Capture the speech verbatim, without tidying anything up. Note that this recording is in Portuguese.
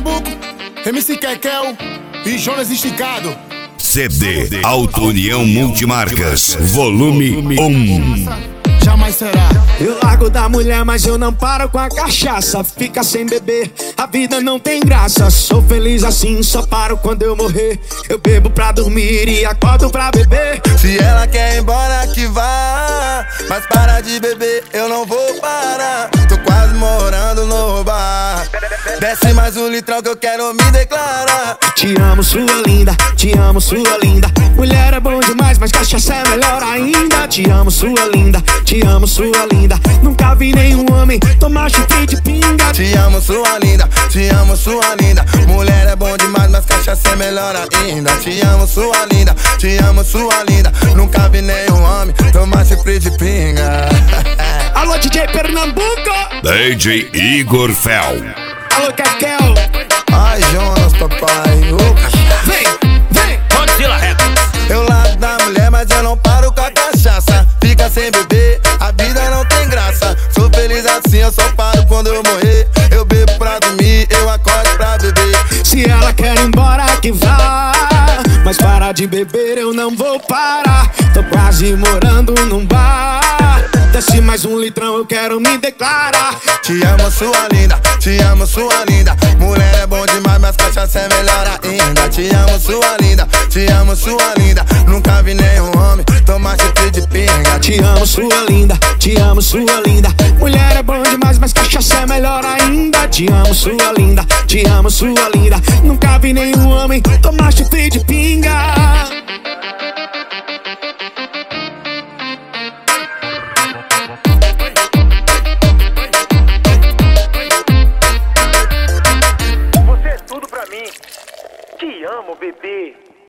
Pernambuco, M C Kekel e Jonas Esticado. C D Auto União Multimarcas, volume um. Jamais será. Eu largo da mulher, mas eu não paro com a cachaça. Fica sem beber, a vida não tem graça. Sou feliz assim, só paro quando eu morrer. Eu bebo pra dormir e acordo pra beber. Se ela quer ir embora que vá, mas para de beber, eu não vou parar. Tô quase morando no bar. Desce mais um litrão que eu quero me declarar. Te amo, sua linda, te amo, sua linda. Mulher é bom demais, mas cachaça é melhor ainda. Te amo, sua linda, te amo, sua linda. Nunca vi nenhum homem tomar chifre de pinga. Te amo, sua linda, te amo, sua linda. Mulher é bom demais, mas cachaça é melhor ainda. Te amo, sua linda, te amo, sua linda. Nunca vi nenhum homem tomar chifre de pinga. Alô, D J Pernambuco. D J Igor Fel. Alô, Kekel. Ai, Jonas, papai. Oh. Vem, vem. Godzilla Records. Eu largo da mulher, mas eu não paro com a cachaça. Fica sem beber, a vida não tem graça. Sou feliz assim, eu só paro quando eu morrer. Eu bebo pra dormir, eu acordo pra beber. Se ela quer ir embora que vá, mas para de beber eu não vou parar. Tô quase morando num bar. Desce mais um litrão, eu quero me declarar. Te amo, sua linda, te amo, sua linda. Mulher é bom demais, mas cachaça é melhor ainda. Te amo, sua linda, te amo, sua linda. Nunca vi nenhum homem tomar chifre de pinga. Te amo, sua linda, te amo, sua linda. Mulher é bom demais, mas cachaça é melhor ainda. Te amo, sua linda, te amo, sua linda. Nunca vi nenhum homem tomar chifre de pinga. Te amo, bebê.